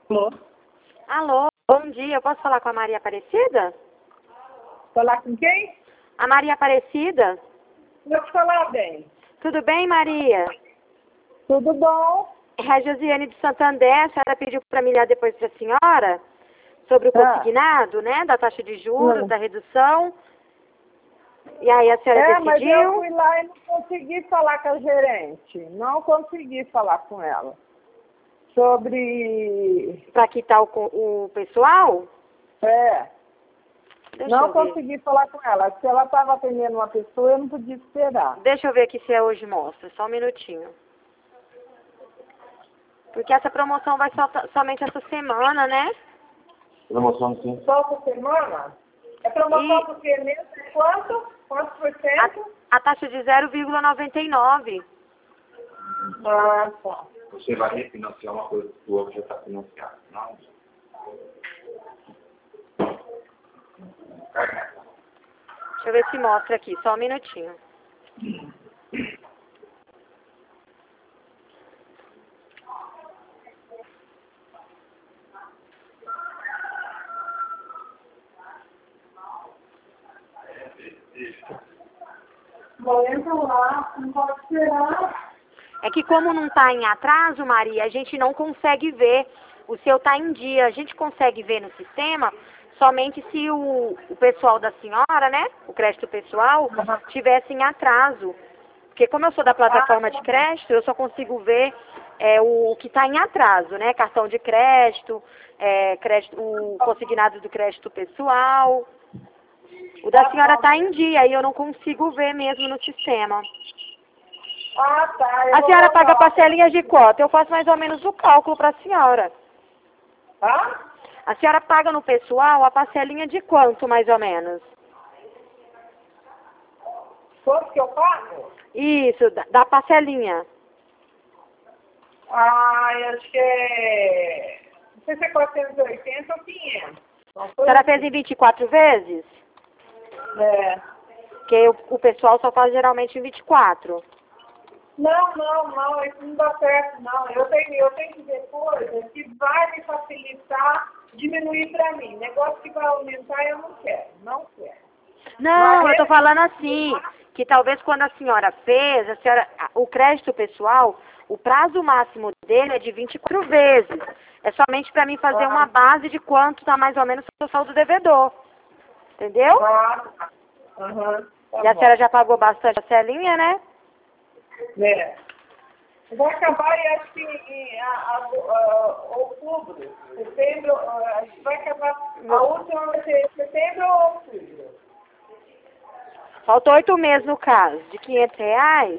Alô? Alô, bom dia. Eu posso falar com a Maria Aparecida? Falar com quem? A Maria Aparecida? Vou te falar bem. Tudo bem, Maria? Tudo bom? É a Josiane de Santander. A senhora pediu para me ligar depois para a senhora sobre o consignado, né? Da taxa de juros, da redução. E aí a senhora decidiu? Mas eu fui lá e não consegui falar com a gerente. Não consegui falar com ela. Sobre... Para quitar o pessoal? Deixa não eu ver. consegui falar com ela. Se ela estava atendendo uma pessoa, eu não podia esperar. Deixa eu ver aqui se é hoje mostra. Só um minutinho. Porque essa promoção vai somente essa semana, né? Promoção sim. Só por semana? É promoção por quê mesmo? Quanto? Quantos por cento? A taxa de 0,99. Ah, tá. Você vai refinanciar uma coisa que o outro já está financiado. Não. Deixa eu ver se mostra aqui. Só um minutinho. Bom, entra lá, não pode esperar. É que como não está em atraso, Maria, a gente não consegue ver. O seu está em dia. A gente consegue ver no sistema somente se o pessoal da senhora, né? O crédito pessoal, tivesse em atraso. Porque como eu sou da plataforma de crédito, eu só consigo ver o que está em atraso, né? Cartão de crédito, o consignado do crédito pessoal. O da senhora está em dia e eu não consigo ver mesmo no sistema. Ah, tá. A senhora paga parcelinhas de quanto? Eu faço mais ou menos o cálculo para a senhora. Ah? A senhora paga no pessoal a parcelinha de quanto, mais ou menos? Quanto que eu pago? Isso, da parcelinha. Ah, eu acho que é... Não sei se é 480 ou 500. A senhora fez em 24 vezes? Porque o pessoal só faz geralmente em 24. Não, isso não dá certo, não. Eu tenho que ver coisas que vai me facilitar, diminuir para mim. Negócio que vai aumentar, eu não quero. Não, eu tô falando assim, que talvez quando a senhora fez, o crédito pessoal, o prazo máximo dele é de 24 vezes. É somente para mim fazer uma base de quanto tá mais ou menos o seu saldo devedor. Entendeu? Tá E a senhora já pagou bastante a celinha, né? Vai acabar, e acho que em outubro, setembro, acho que vai acabar, a última vai ser setembro ou outubro. Faltou 8 meses no caso, de R$500.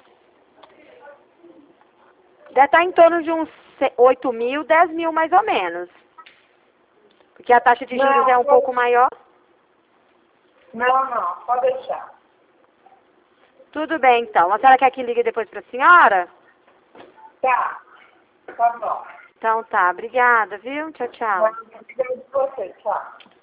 Deve estar em torno de uns 8 mil, 10 mil mais ou menos. Porque a taxa de juros é um pouco maior. Não, pode deixar. Tudo bem, então. A senhora quer que ligue depois para a senhora? Tá bom. Então tá, obrigada, viu? Tchau, tchau. Obrigada por você, tchau.